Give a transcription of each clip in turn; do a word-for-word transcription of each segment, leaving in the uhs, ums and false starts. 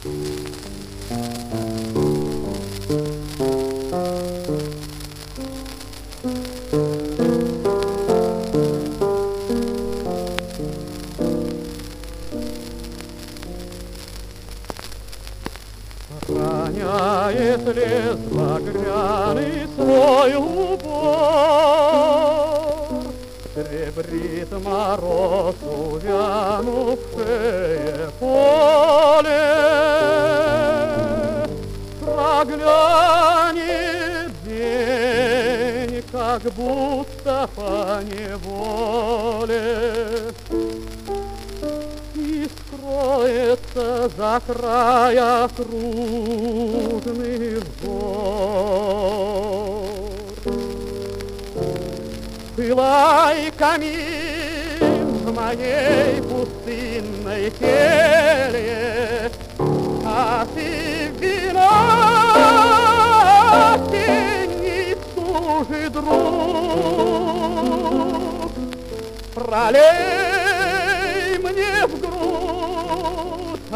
Роняет лес багряный свой убор, серебрит мороз увянувшее поле. Проглянет день, как будто по неволе, и скроется за края крупных гор. Пылай, камин, в моей пустынной келье, а ты вина осенний служит друг. Пролей мне в грудь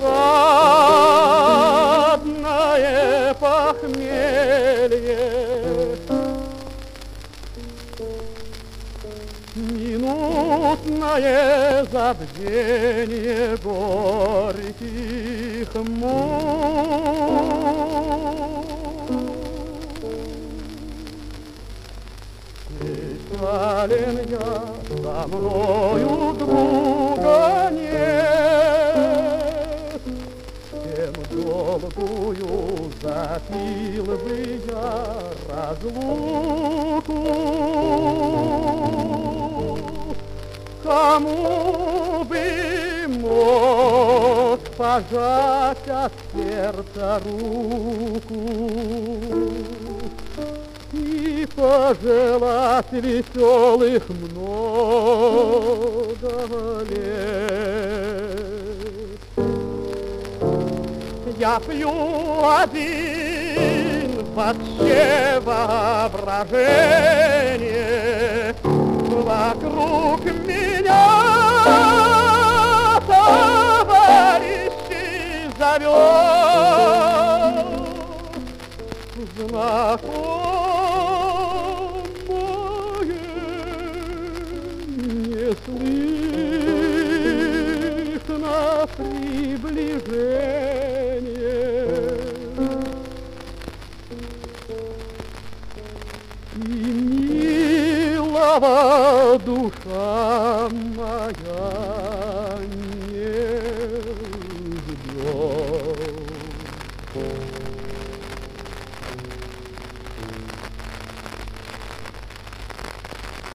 отрадное похмелье, минутное забвение горьких мук. Печален я, со мною друга нет, тем долгую запил бы я разлуку. Кому бы мог пожать от сердца руку и пожелать веселых много лет? Я пью один вообще воображение, вокруг меня товарищей зовет. Знакомое не слышно приближение, и милого душа моя не ждет.